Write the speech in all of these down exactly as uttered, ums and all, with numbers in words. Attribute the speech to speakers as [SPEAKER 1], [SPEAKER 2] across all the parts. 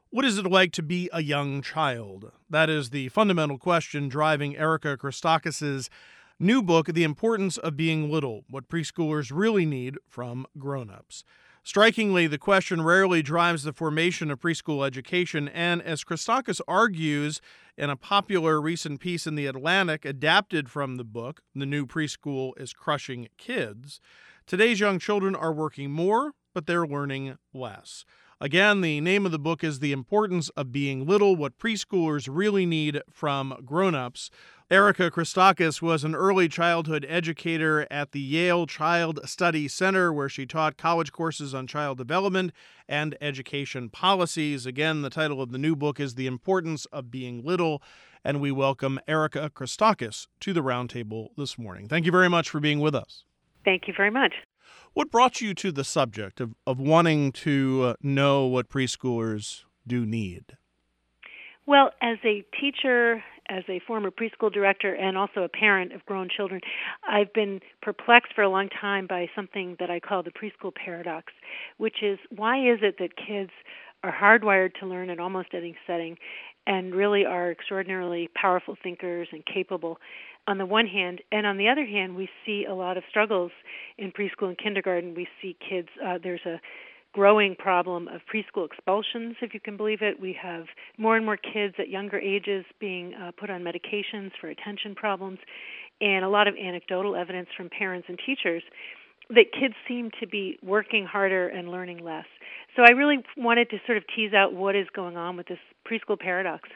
[SPEAKER 1] What is it like to be a young child? That is the fundamental question driving Erica Christakis' new book, The Importance of Being Little, What Preschoolers Really Need from Grown-Ups. Strikingly, the question rarely drives the formation of preschool education, and as Christakis argues in a popular recent piece in The Atlantic adapted from the book, The New Preschool is Crushing Kids, today's young children are working more, but they're learning less. Again, the name of the book is The Importance of Being Little, What Preschoolers Really Need from Grown-Ups. Erica Christakis was an early childhood educator at the Yale Child Study Center, where she taught college courses on child development and education policies. Again, the title of the new book is The Importance of Being Little, and we welcome Erica Christakis to the roundtable this morning. Thank you very much for being with us.
[SPEAKER 2] Thank you very much.
[SPEAKER 1] What brought you to the subject of, of wanting to uh, know what preschoolers do need?
[SPEAKER 2] Well, as a teacher, as a former preschool director, and also a parent of grown children, I've been perplexed for a long time by something that I call the preschool paradox, which is, why is it that kids are hardwired to learn in almost any setting and really are extraordinarily powerful thinkers and capable on the one hand, and on the other hand, we see a lot of struggles in preschool and kindergarten. We see kids, uh, there's a growing problem of preschool expulsions, if you can believe it. We have more and more kids at younger ages being uh, put on medications for attention problems, and a lot of anecdotal evidence from parents and teachers that kids seem to be working harder and learning less. So I really wanted to sort of tease out what is going on with this preschool paradox.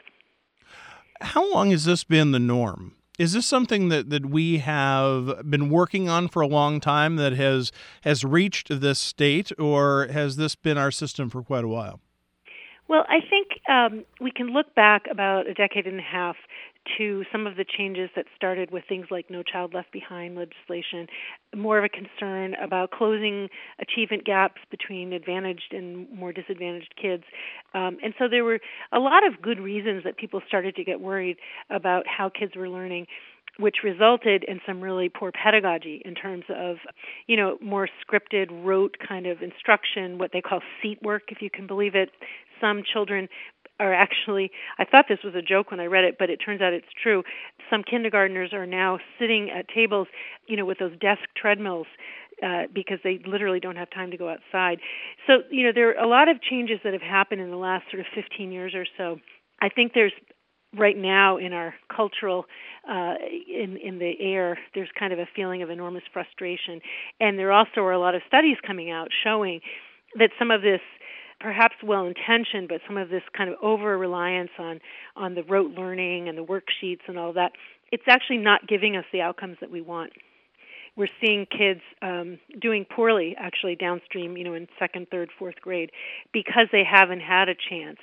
[SPEAKER 1] How long has this been the norm? Is this something that, that we have been working on for a long time that has has reached this state, or has this been our system for quite a while?
[SPEAKER 2] Well, I think um, we can look back about a decade and a half to some of the changes that started with things like No Child Left Behind legislation, more of a concern about closing achievement gaps between advantaged and more disadvantaged kids. Um, and so there were a lot of good reasons that people started to get worried about how kids were learning, which resulted in some really poor pedagogy in terms of, you know, more scripted, rote kind of instruction, what they call seat work, if you can believe it. Some children are actually, I thought this was a joke when I read it, but it turns out it's true. Some kindergartners are now sitting at tables, you know, with those desk treadmills uh, because they literally don't have time to go outside. So, you know, there are a lot of changes that have happened in the last sort of fifteen years or so. I think there's right now in our cultural, uh, in, in the air, there's kind of a feeling of enormous frustration. And there also are a lot of studies coming out showing that some of this, perhaps well-intentioned, but some of this kind of over-reliance on, on the rote learning and the worksheets and all that, it's actually not giving us the outcomes that we want. We're seeing kids um, doing poorly, actually, downstream, you know, in second, third, fourth grade, because they haven't had a chance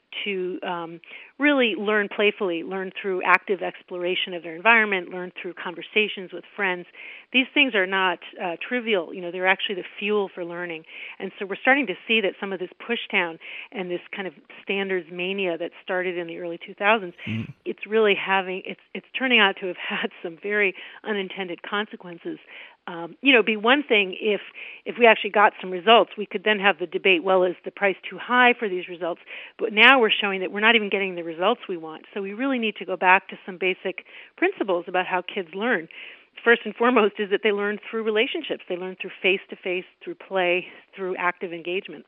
[SPEAKER 2] to um, really learn playfully, learn through active exploration of their environment, learn through conversations with friends. These things are not uh, trivial. You know, they're actually the fuel for learning. And so we're starting to see that some of this push down and this kind of standards mania that started in the early two thousands, mm-hmm. it's really having, it's it's turning out to have had some very unintended consequences. Um, you know, it'd be one thing if if we actually got some results. We could then have the debate, well, is the price too high for these results? But now we're showing that we're not even getting the results we want. So we really need to go back to some basic principles about how kids learn. First and foremost is that they learn through relationships. They learn through face-to-face, through play, through active engagement.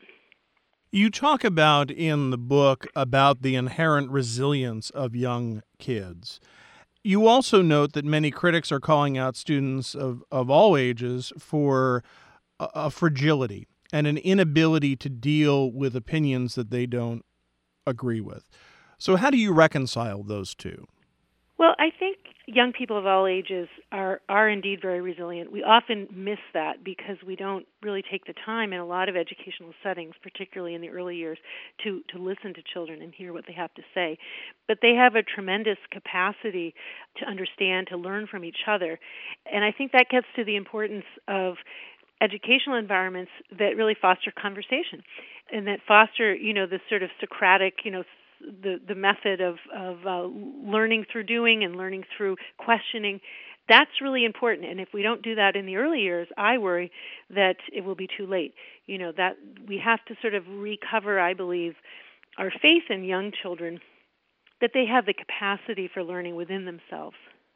[SPEAKER 1] You talk about in the book about the inherent resilience of young kids. You also note that many critics are calling out students of, of all ages for a, a fragility and an inability to deal with opinions that they don't agree with. So how do you reconcile those two?
[SPEAKER 2] Well, I think young people of all ages are, are indeed very resilient. We often miss that because we don't really take the time in a lot of educational settings, particularly in the early years, to, to listen to children and hear what they have to say. But they have a tremendous capacity to understand, to learn from each other. And I think that gets to the importance of educational environments that really foster conversation and that foster, you know, this sort of Socratic, you know, the the method of of uh, learning through doing and learning through questioning. That's really important. And if we don't do that in the early years, I worry that it will be too late. You know, that we have to sort of recover, I believe, our faith in young children that they have the capacity for learning within themselves.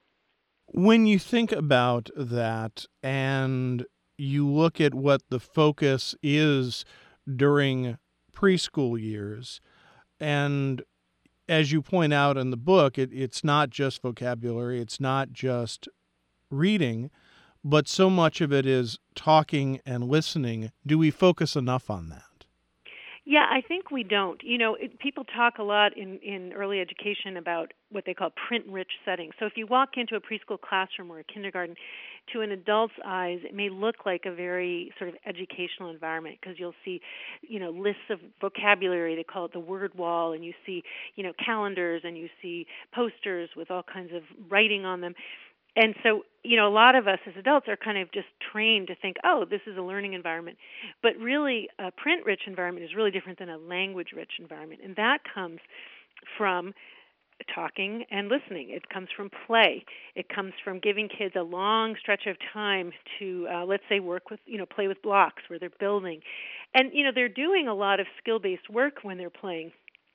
[SPEAKER 1] When you think about that and you look at what the focus is during preschool years, and as you point out in the book, it, it's not just vocabulary, it's not just reading, but so much of it is talking and listening. Do we focus enough on that?
[SPEAKER 2] Yeah, I think we don't. You know, it, people talk a lot in, in early education about what they call print-rich settings. So if you walk into a preschool classroom or a kindergarten, to an adult's eyes, it may look like a very sort of educational environment because you'll see, you know, lists of vocabulary. They call it the word wall, and you see, you know, calendars, and you see posters with all kinds of writing on them. And so, you know, a lot of us as adults are kind of just trained to think, oh, this is a learning environment. But really, a print-rich environment is really different than a language-rich environment. And that comes from talking and listening. It comes from play. It comes from giving kids a long stretch of time to, uh, let's say, work with, you know, play with blocks where they're building. And, you know, they're doing a lot of skill-based work when they're playing.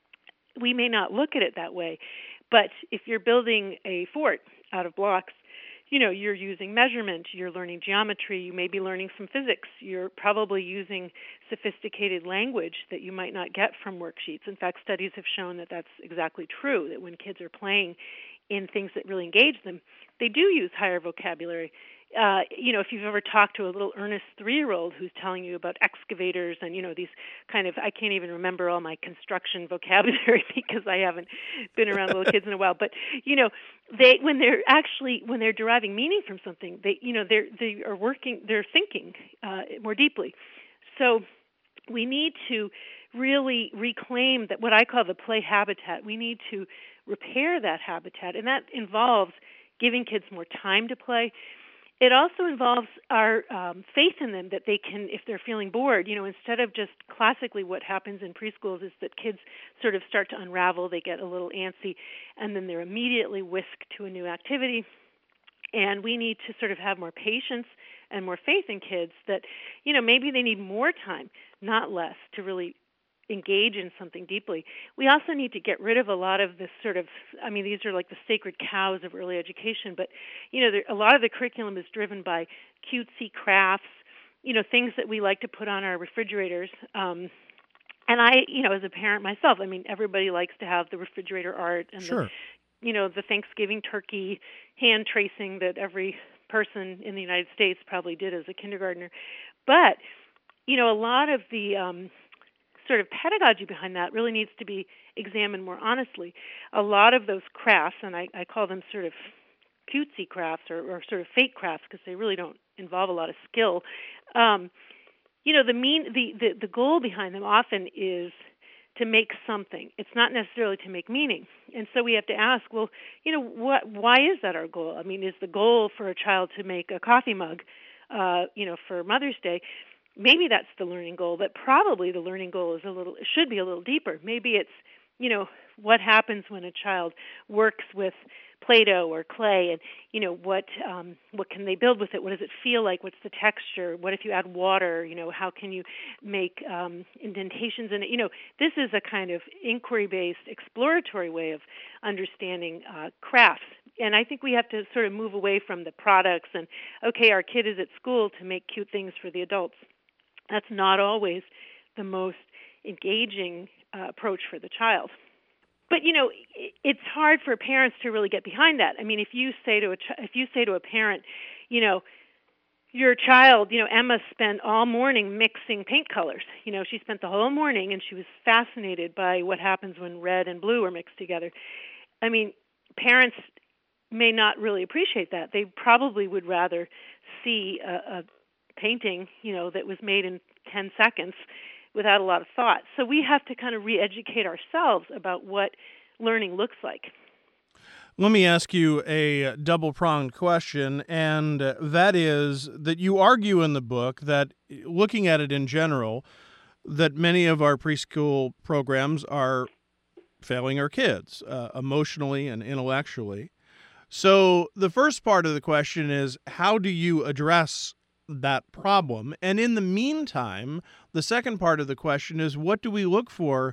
[SPEAKER 2] We may not look at it that way, but if you're building a fort out of blocks, you know, you're using measurement, you're learning geometry, you may be learning some physics, you're probably using sophisticated language that you might not get from worksheets. In fact, studies have shown that that's exactly true, that when kids are playing in things that really engage them, they do use higher vocabulary. Uh, you know, if you've ever talked to a little earnest three-year-old who's telling you about excavators and, you know, these kind of, I can't even remember all my construction vocabulary because I haven't been around little kids in a while. But, you know, they, when they're actually, when they're deriving meaning from something, they, you know, they're, they are working, they're thinking uh, more deeply. So we need to really reclaim that, what I call the play habitat. We need to repair that habitat, and that involves giving kids more time to play. It also involves our um, faith in them that they can, if they're feeling bored, you know, instead of just classically what happens in preschools is that kids sort of start to unravel, they get a little antsy, and then they're immediately whisked to a new activity. And we need to sort of have more patience and more faith in kids that, you know, maybe they need more time, not less, to really engage in something deeply. We also need to get rid of a lot of this sort of, I mean, these are like the sacred cows of early education, but, you know, there, a lot of the curriculum is driven by cutesy crafts, you know, things that we like to put on our refrigerators. Um, and I, you know, as a parent myself, I mean, everybody likes to have the refrigerator art and
[SPEAKER 1] Sure.
[SPEAKER 2] the, you know, the Thanksgiving turkey hand tracing that every person in the United States probably did as a kindergartner. But, you know, a lot of the um, sort of pedagogy behind that really needs to be examined more honestly. A lot of those crafts, and I, I call them sort of cutesy crafts or, or sort of fake crafts because they really don't involve a lot of skill. Um, you know, the mean the, the, the goal behind them often is to make something. It's not necessarily to make meaning. And so we have to ask, well, you know, what? Why is that our goal? I mean, is the goal for a child to make a coffee mug, uh, you know, for Mother's Day? Maybe that's the learning goal, but probably the learning goal is a little, it should be a little deeper. Maybe it's, you know, what happens when a child works with Play-Doh or clay, and, you know, what um, what can they build with it? What does it feel like? What's the texture? What if you add water? You know, how can you make um, indentations in it? You know, this is a kind of inquiry-based, exploratory way of understanding uh, crafts. And I think we have to sort of move away from the products and, okay, our kid is at school to make cute things for the adults. That's not always the most engaging uh, approach for the child. But, you know, it's hard for parents to really get behind that. I mean, if you say to a ch- if you say to a parent, you know, your child, you know, Emma spent all morning mixing paint colors. You know, she spent the whole morning and she was fascinated by what happens when red and blue are mixed together. I mean, parents may not really appreciate that. They probably would rather see a, a painting, you know, that was made in ten seconds without a lot of thought. So we have to kind of re-educate ourselves about what learning looks like.
[SPEAKER 1] Let me ask you a double-pronged question, and that is that you argue in the book that, looking at it in general, that many of our preschool programs are failing our kids uh, emotionally and intellectually. So the first part of the question is, how do you address that problem? And in the meantime, the second part of the question is, what do we look for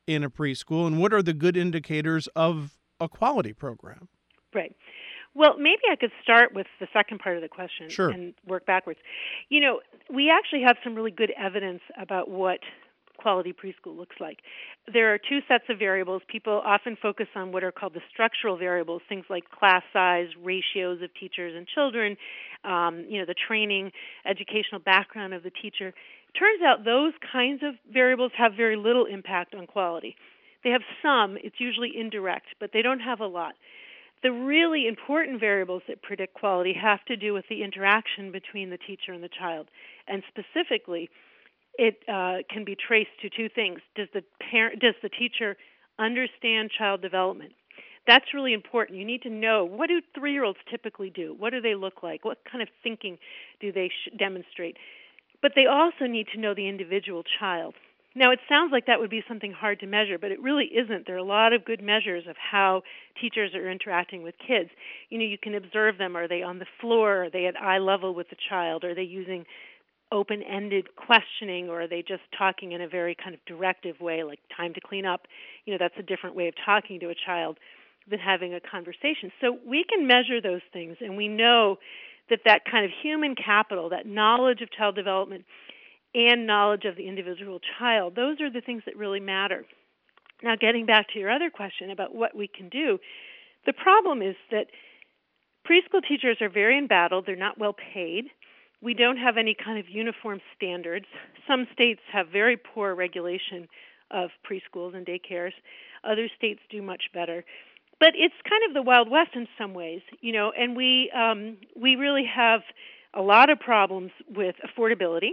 [SPEAKER 1] in a preschool, and what are the good indicators of a quality program?
[SPEAKER 2] Right. Well, maybe I could start with the second part of the question
[SPEAKER 1] Sure.
[SPEAKER 2] and work backwards. You know, we actually have some really good evidence about what quality preschool looks like. There are two sets of variables. People often focus on what are called the structural variables, things like class size, ratios of teachers and children, um, you know, the training, educational background of the teacher. Turns out those kinds of variables have very little impact on quality. They have some, it's usually indirect, but they don't have a lot. The really important variables that predict quality have to do with the interaction between the teacher and the child. And specifically, it uh, can be traced to two things. Does the parent, does the teacher understand child development? That's really important. You need to know, what do three-year-olds typically do? What do they look like? What kind of thinking do they sh- demonstrate? But they also need to know the individual child. Now, it sounds like that would be something hard to measure, but it really isn't. There are a lot of good measures of how teachers are interacting with kids. You know, you can observe them. Are they on the floor? Are they at eye level with the child? Are they using open-ended questioning, or are they just talking in a very kind of directive way, like time to clean up? You know, that's a different way of talking to a child than having a conversation. So we can measure those things, and we know that that kind of human capital, that knowledge of child development and knowledge of the individual child, those are the things that really matter. Now, getting back to your other question about what we can do, the problem is that preschool teachers are very embattled. They're not well paid. We don't have any kind of uniform standards. Some states have very poor regulation of preschools and daycares. Other states do much better. But it's kind of the Wild West in some ways, you know, and we um, we really have a lot of problems with affordability.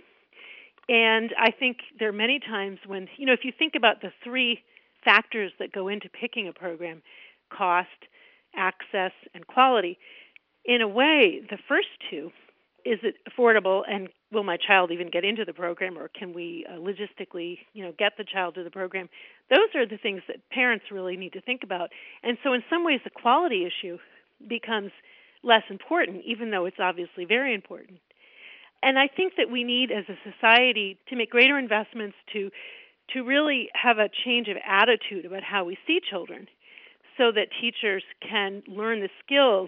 [SPEAKER 2] And I think there are many times when, you know, if you think about the three factors that go into picking a program, cost, access, and quality, in a way, the first two, is it affordable, and will my child even get into the program, or can we uh, logistically, you know, get the child to the program? Those are the things that parents really need to think about. And so in some ways the quality issue becomes less important, even though it's obviously very important. And I think that we need, as a society, to make greater investments to to really have a change of attitude about how we see children, so that teachers can learn the skills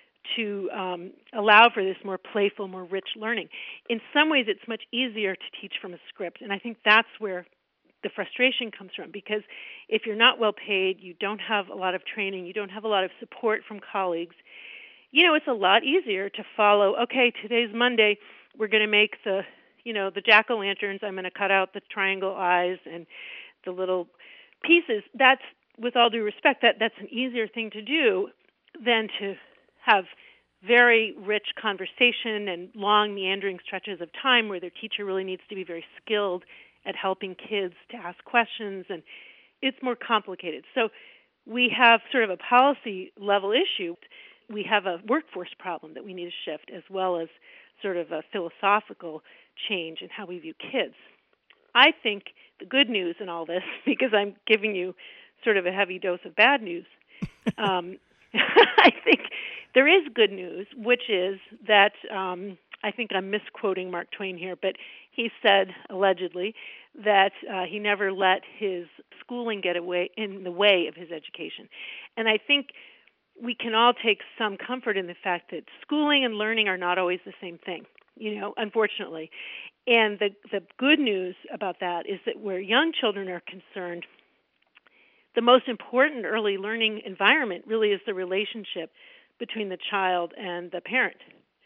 [SPEAKER 2] to um, allow for this more playful, more rich learning. In some ways, it's much easier to teach from a script, and I think that's where the frustration comes from, because if you're not well paid, you don't have a lot of training, you don't have a lot of support from colleagues, you know, it's a lot easier to follow, okay, today's Monday, we're going to make the, you know, the jack-o'-lanterns, I'm going to cut out the triangle eyes and the little pieces. That's, with all due respect, that that's an easier thing to do than to have very rich conversation and long meandering stretches of time where their teacher really needs to be very skilled at helping kids to ask questions, and it's more complicated. So we have sort of a policy level issue. We have a workforce problem that we need to shift, as well as sort of a philosophical change in how we view kids. I think the good news in all this, because I'm giving you sort of a heavy dose of bad news, um, I think there is good news, which is that um, I think I'm misquoting Mark Twain here, but he said, allegedly, that uh, he never let his schooling get away in the way of his education. And I think we can all take some comfort in the fact that schooling and learning are not always the same thing, you know, unfortunately. And the, the good news about that is that where young children are concerned, the most important early learning environment really is the relationship between the child and the parent.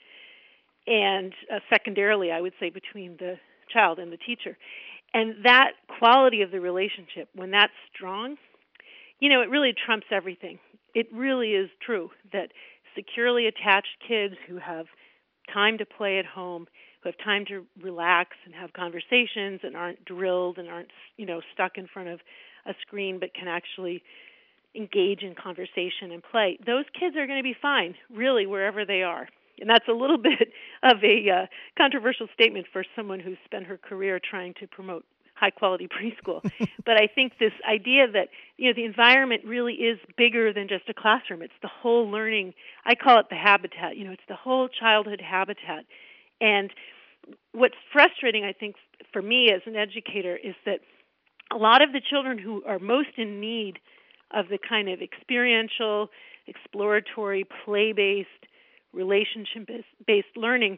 [SPEAKER 2] And uh, secondarily, I would say between the child and the teacher. And that quality of the relationship, when that's strong, you know, it really trumps everything. It really is true that securely attached kids who have time to play at home, who have time to relax and have conversations and aren't drilled and aren't, you know, stuck in front of a screen but can actually engage in conversation and play, those kids are going to be fine, really, wherever they are. And that's a little bit of a uh, controversial statement for someone who's spent her career trying to promote high-quality preschool. But I think this idea that, you know, the environment really is bigger than just a classroom. It's the whole learning. I call it the habitat. You know, it's the whole childhood habitat. And what's frustrating, I think, for me as an educator is that A lot of the children who are most in need of the kind of experiential, exploratory, play-based, relationship-based learning,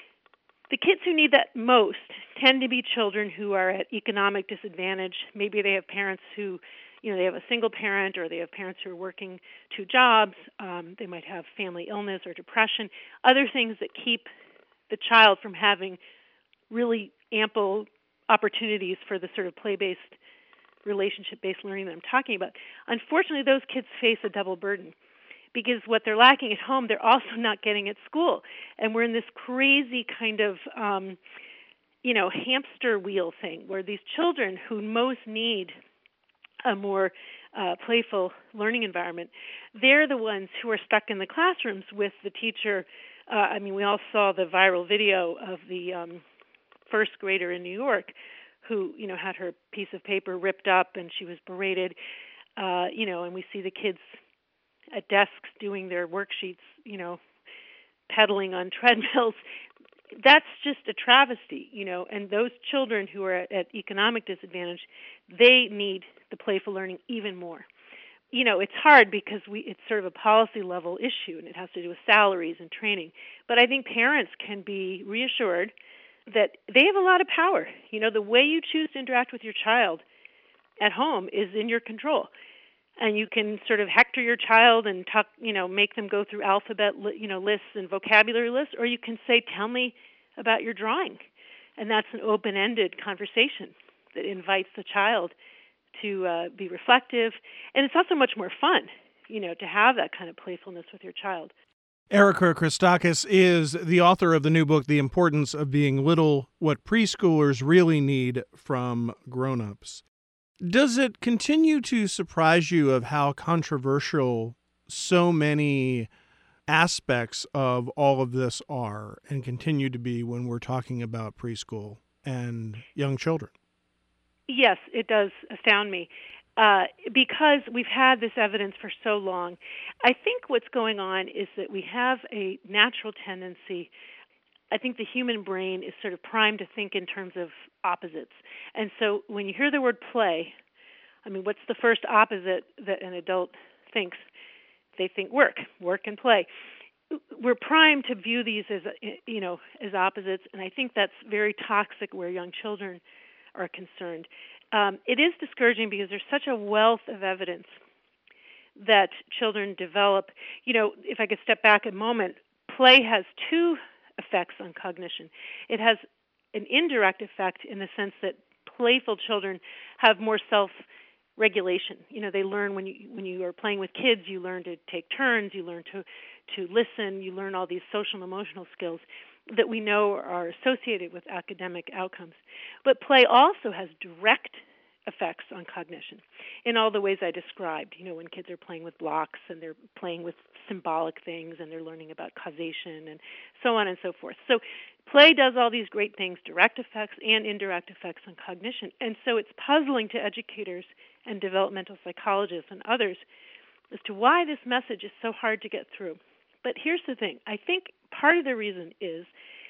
[SPEAKER 2] the kids who need that most tend to be children who are at economic disadvantage. Maybe they have parents who, you know, they have a single parent, or they have parents who are working two jobs. Um, they might have family illness or depression, other things that keep the child from having really ample opportunities for the sort of play-based, relationship-based learning that I'm talking about. Unfortunately, those kids face a double burden, because what they're lacking at home, they're also not getting at school. And we're in this crazy kind of, um, you know, hamster wheel thing, where these children who most need a more uh, playful learning environment, they're the ones who are stuck in the classrooms with the teacher. Uh, I mean, we all saw the viral video of the um, first grader in New York who, you know, had her piece of paper ripped up and she was berated, uh, you know, and we see the kids at desks doing their worksheets, you know, pedaling on treadmills. That's just a travesty, you know, and those children who are at, at economic disadvantage, they need the playful learning even more. You know, it's hard because we it's sort of a policy level issue, and it has to do with salaries and training. But I think parents can be reassured that they have a lot of power. You know, the way you choose to interact with your child at home is in your control. And you can sort of hector your child and talk, you know, make them go through alphabet, you know, lists and vocabulary lists, or you can say, "Tell me about your drawing," and that's an open-ended conversation that invites the child to uh, be reflective, and it's also much more fun, you know, to have that kind of playfulness with your child.
[SPEAKER 1] Erica Christakis is the author of the new book, The Importance of Being Little: What Preschoolers Really Need from Grown-Ups. Does it continue to surprise you of how controversial so many aspects of all of this are and continue to be when we're talking about preschool and young children?
[SPEAKER 2] Yes, it does astound me. Uh, because we've had this evidence for so long. I think what's going on is that we have a natural tendency. I think the human brain is sort of primed to think in terms of opposites. And so when you hear the word play, I mean, what's the first opposite that an adult thinks? They think work, work and play. We're primed to view these as, you know, as opposites, and I think that's very toxic where young children are concerned. Um, it is discouraging because there's such a wealth of evidence that children develop. You know, if I could step back a moment, play has two effects on cognition. It has an indirect effect in the sense that playful children have more self-regulation. You know, they learn when you when you are playing with kids, you learn to take turns, you learn to to listen, you learn all these social and emotional skills that we know are associated with academic outcomes. But play also has direct effects on cognition in all the ways I described. You know, when kids are playing with blocks and they're playing with symbolic things and they're learning about causation and so on and so forth. So play does all these great things, direct effects and indirect effects on cognition. And so it's puzzling to educators and developmental psychologists and others as to why this message is so hard to get through. But here's the thing. I think part of the reason is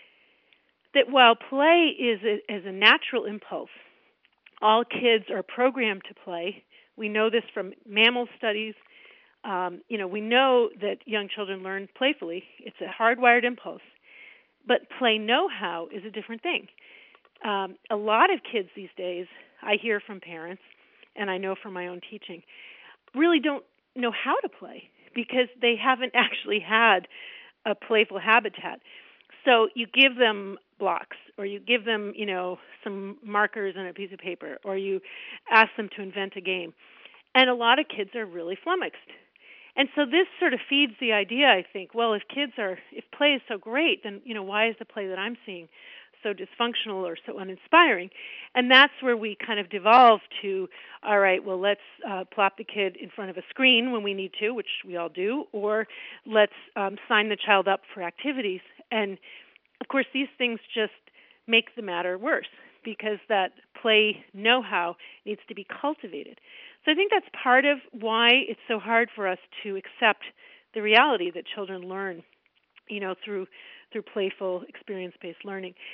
[SPEAKER 2] that while play is a, is a natural impulse, all kids are programmed to play. We know this from mammal studies. Um, you know, we know that young children learn playfully. It's a hardwired impulse. But play know-how is a different thing. Um, a lot of kids these days, I hear from parents, and I know from my own teaching, really don't know how to play because they haven't actually had a playful habitat. So you give them blocks, or you give them, you know, some markers and a piece of paper, or you ask them to invent a game. And a lot of kids are really flummoxed. And so this sort of feeds the idea, I think, well, if kids are, if play is so great, then, you know, why is the play that I'm seeing so dysfunctional or so uninspiring? And that's where we kind of devolve to, all right, well, let's uh, plop the kid in front of a screen when we need to, which we all do, or let's um, sign the child up for activities. And, of course, these things just make the matter worse because that play know-how needs to be cultivated. So I think that's part of why it's so hard for us to accept the reality that children learn, you know, through through playful, experience-based learning.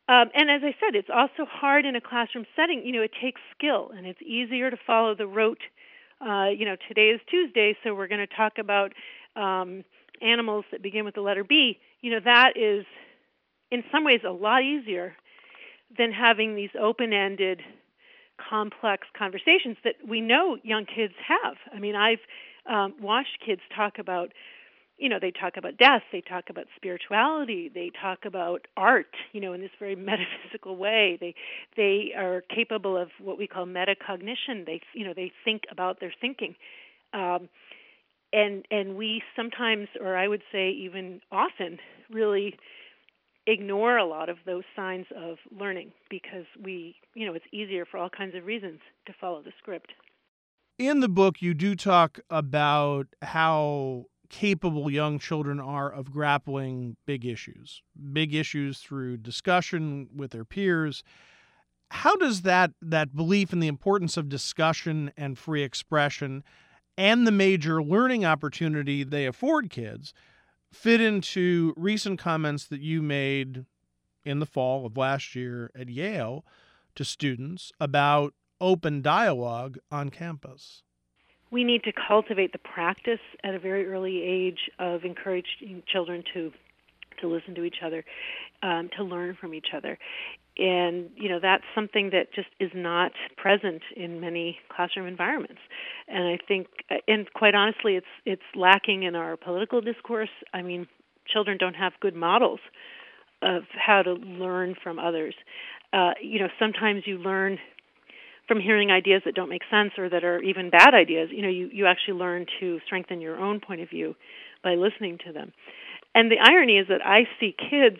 [SPEAKER 2] Um, and as I said, it's also hard in a classroom setting. You know, it takes skill, and it's easier to follow the rote. Uh, you know, today is Tuesday, so we're going to talk about um, animals that begin with the letter B. You know, that is, in some ways, a lot easier than having these open-ended, complex conversations that we know young kids have. I mean, I've um, watched kids talk about, you know, they talk about death, they talk about spirituality, they talk about art, you know, in this very metaphysical way. They they are capable of what we call metacognition. They, you know, they think about their thinking. Um, and and we sometimes, or I would say even often, really ignore a lot of those signs of learning because we, you know, it's easier for all kinds of reasons to follow the script.
[SPEAKER 1] In the book, you do talk about how capable young children are of grappling big issues, big issues through discussion with their peers. How does that that belief in the importance of discussion and free expression and the major learning opportunity they afford kids fit into recent comments that you made in the fall of last year at Yale to students about open dialogue on campus?
[SPEAKER 2] We need to cultivate the practice at a very early age of encouraging children to to listen to each other, um, to learn from each other. And, you know, that's something that just is not present in many classroom environments. And I think, and quite honestly, it's it's lacking in our political discourse. I mean, children don't have good models of how to learn from others. Uh, you know, sometimes you learn from hearing ideas that don't make sense or that are even bad ideas. You know, you, you actually learn to strengthen your own point of view by listening to them. And the irony is that I see kids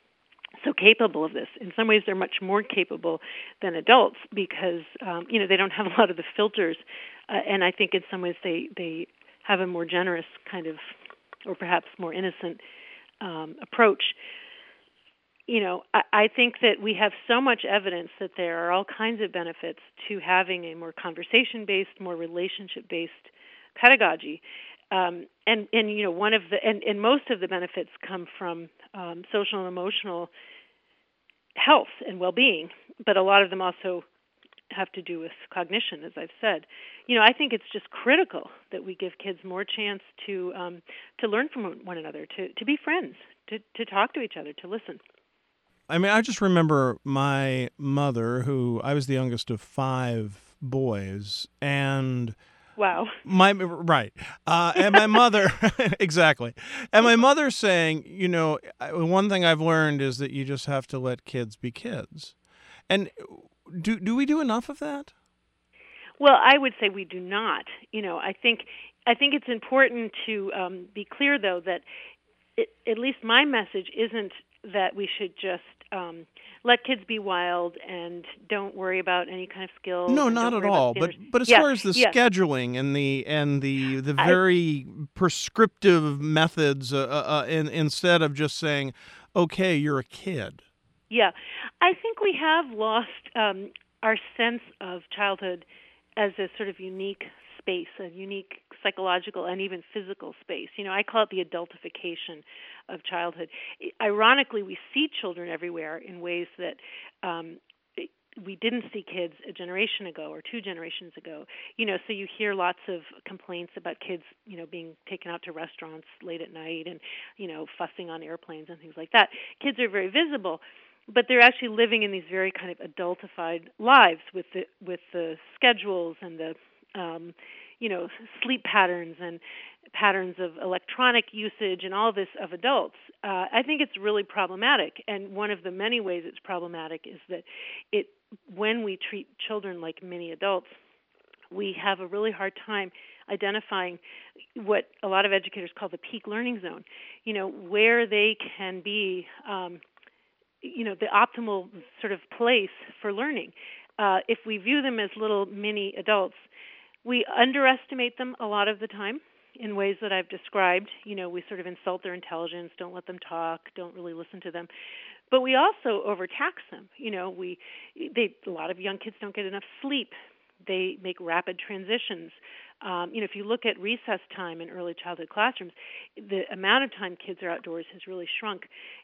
[SPEAKER 2] so capable of this. In some ways, they're much more capable than adults because, um, you know, they don't have a lot of the filters. Uh, and I think in some ways they, they have a more generous kind of, or perhaps more innocent um, approach. You know, I, I think that we have so much evidence that there are all kinds of benefits to having a more conversation-based, more relationship-based pedagogy. Um, and, and, you know, one of the, and, and most of the benefits come from um, social and emotional health and well-being, but a lot of them also have to do with cognition, as I've said. You know, I think it's just critical that we give kids more chance to um, to learn from one another, to, to be friends, to, to talk to each other, to listen.
[SPEAKER 1] I mean, I just remember my mother, who I was the youngest of five boys, and
[SPEAKER 2] Wow.
[SPEAKER 1] my right, uh, and my mother exactly, and my mother saying, you know, one thing I've learned is that you just have to let kids be kids, and do do we do enough of that?
[SPEAKER 2] Well, I would say we do not. You know, I think I think it's important to um, be clear, though, that it, at least my message isn't that we should just um, let kids be wild and don't worry about any kind of skills.
[SPEAKER 1] No,
[SPEAKER 2] and
[SPEAKER 1] not
[SPEAKER 2] don't
[SPEAKER 1] at
[SPEAKER 2] worry about
[SPEAKER 1] all. But
[SPEAKER 2] standards.
[SPEAKER 1] but as
[SPEAKER 2] Yeah,
[SPEAKER 1] far as the
[SPEAKER 2] yeah.
[SPEAKER 1] scheduling and the and the the
[SPEAKER 2] I,
[SPEAKER 1] very prescriptive methods, uh, uh, uh, in, instead of just saying, "Okay, you're a kid."
[SPEAKER 2] yeah, I think we have lost um, our sense of childhood as a sort of unique space, a unique psychological and even physical space. You know, I call it the adultification of childhood. Ironically, we see children everywhere in ways that um, we didn't see kids a generation ago or two generations ago. You know, so you hear lots of complaints about kids, you know, being taken out to restaurants late at night and, you know, fussing on airplanes and things like that. Kids are very visible, but they're actually living in these very kind of adultified lives with the with the schedules and the um, you know, sleep patterns and patterns of electronic usage and all this of adults. Uh, I think it's really problematic, and one of the many ways it's problematic is that it when we treat children like mini adults, we have a really hard time identifying what a lot of educators call the peak learning zone. You know, where they can be. Um, you know, the optimal sort of place for learning. Uh, if we view them as little mini adults, we underestimate them a lot of the time in ways that I've described. You know, we sort of insult their intelligence, don't let them talk, don't really listen to them. But we also overtax them. You know, we they a lot of young kids don't get enough sleep. They make rapid transitions. Um, you know, if you look at recess time in early childhood classrooms, the amount of time kids are outdoors has really shrunk.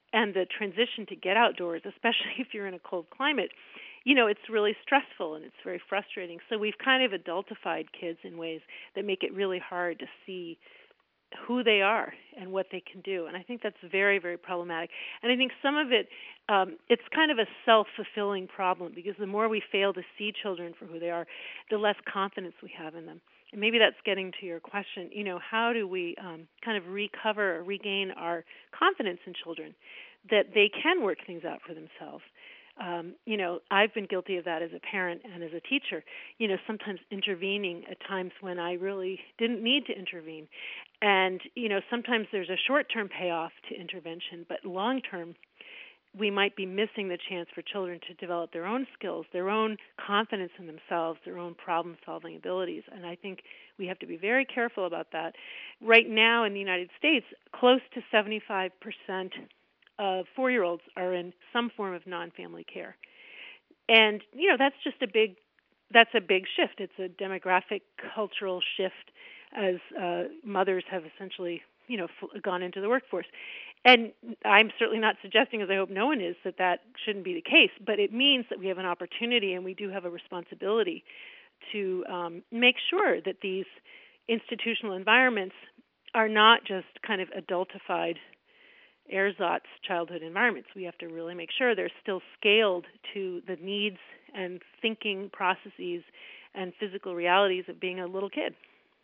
[SPEAKER 2] and the transition to get outdoors, especially if you're in a cold climate, you know, it's really stressful and it's very frustrating. So we've kind of adultified kids in ways that make it really hard to see who they are and what they can do. And I think that's very, very problematic. And I think some of it, um, it's kind of a self-fulfilling problem, because the more we fail to see children for who they are, the less confidence we have in them. And maybe that's getting to your question, you know, how do we um, kind of recover or regain our confidence in children that they can work things out for themselves? Um, you know, I've been guilty of that as a parent and as a teacher, you know, sometimes intervening at times when I really didn't need to intervene. And, you know, sometimes there's a short-term payoff to intervention, but long-term, we might be missing the chance for children to develop their own skills, their own confidence in themselves, their own problem-solving abilities. And I think we have to be very careful about that. Right now in the United States, close to seventy-five percent of four-year-olds are in some form of non-family care. And, you know, that's just a big, that's a big shift. It's a demographic, cultural shift as uh, mothers have essentially, you know, f- gone into the workforce. And I'm certainly not suggesting, as I hope no one is, that that shouldn't be the case, but it means that we have an opportunity and we do have a responsibility to um, make sure that these institutional environments are not just kind of adultified ersatz childhood environments. We have to really make sure they're still scaled to the needs and thinking processes and physical realities of being a little kid.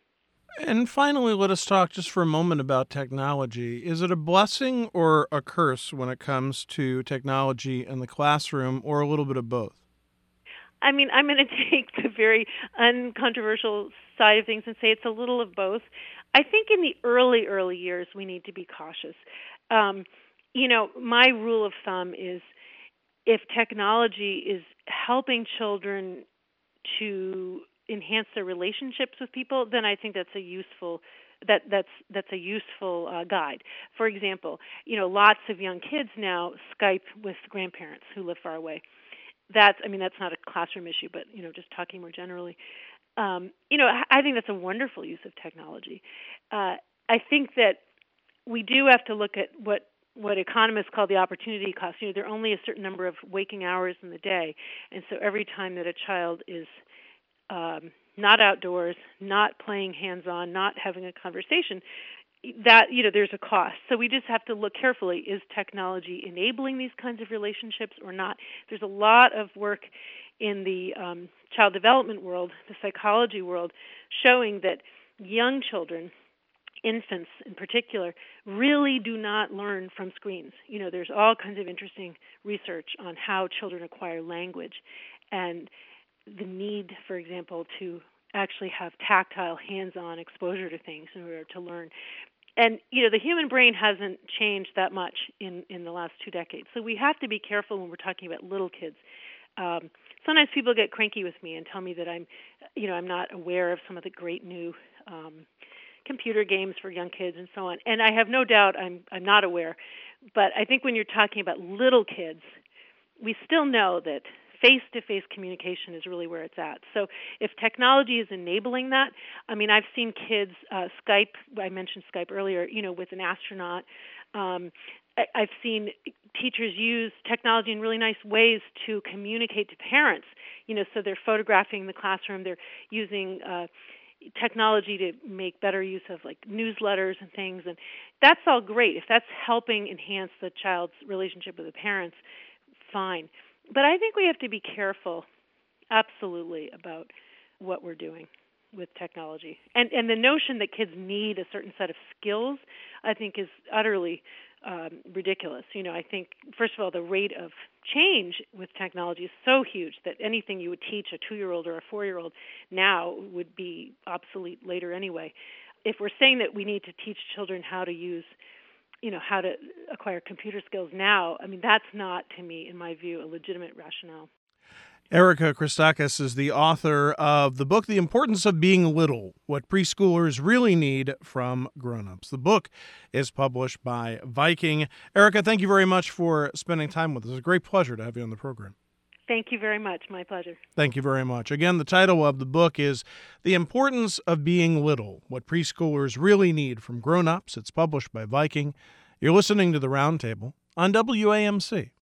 [SPEAKER 1] And finally, let us talk just for a moment about technology. Is it a blessing or a curse when it comes to technology in the classroom, or a little bit of both?
[SPEAKER 2] I mean, I'm going to take the very uncontroversial side of things and say it's a little of both. I think in the early, early years, we need to be cautious. Um, you know, my rule of thumb is if technology is helping children to enhance their relationships with people, then I think that's a useful that that's that's a useful uh, guide. For example, you know, lots of young kids now Skype with grandparents who live far away. That's I mean, that's not a classroom issue, but you know, just talking more generally. Um, you know, I think that's a wonderful use of technology. Uh, I think that we do have to look at what what economists call the opportunity cost. You know, there are only a certain number of waking hours in the day, and so every time that a child is um, not outdoors, not playing hands-on, not having a conversation, that, you know, there's a cost. So we just have to look carefully, is technology enabling these kinds of relationships or not? There's a lot of work in the um, child development world, the psychology world, showing that young children, infants in particular, really do not learn from screens. You know, there's all kinds of interesting research on how children acquire language and the need, for example, to actually have tactile, hands-on exposure to things in order to learn. And, you know, the human brain hasn't changed that much in, in the last two decades. So we have to be careful when we're talking about little kids. Um, sometimes people get cranky with me and tell me that I'm, you know, I'm not aware of some of the great new um, computer games for young kids and so on. And I have no doubt I'm I'm not aware. But I think when you're talking about little kids, we still know that face-to-face communication is really where it's at. So if technology is enabling that, I mean, I've seen kids uh, Skype, I mentioned Skype earlier, you know, with an astronaut. Um, I, I've seen teachers use technology in really nice ways to communicate to parents, you know, so they're photographing the classroom, they're using uh, technology to make better use of like newsletters and things, and that's all great. If that's helping enhance the child's relationship with the parents, fine. But I think we have to be careful, absolutely, about what we're doing with technology. And and the notion that kids need a certain set of skills, I think, is utterly um, ridiculous. You know, I think, first of all, the rate of change with technology is so huge that anything you would teach a two-year-old or a four-year-old now would be obsolete later anyway. If we're saying that we need to teach children how to use you know, how to acquire computer skills now, I mean, that's not, to me, in my view, a legitimate rationale.
[SPEAKER 1] Erica Christakis is the author of the book, The Importance of Being Little, What Preschoolers Really Need from Grown-Ups. The book is published by Viking. Erica, thank you very much for spending time with us. It's a great pleasure to have you on the program.
[SPEAKER 2] Thank you very much. My pleasure.
[SPEAKER 1] Thank you very much. Again, the title of the book is The Importance of Being Little, What Preschoolers Really Need from Grown-Ups. It's published by Viking. You're listening to The Roundtable. on W A M C.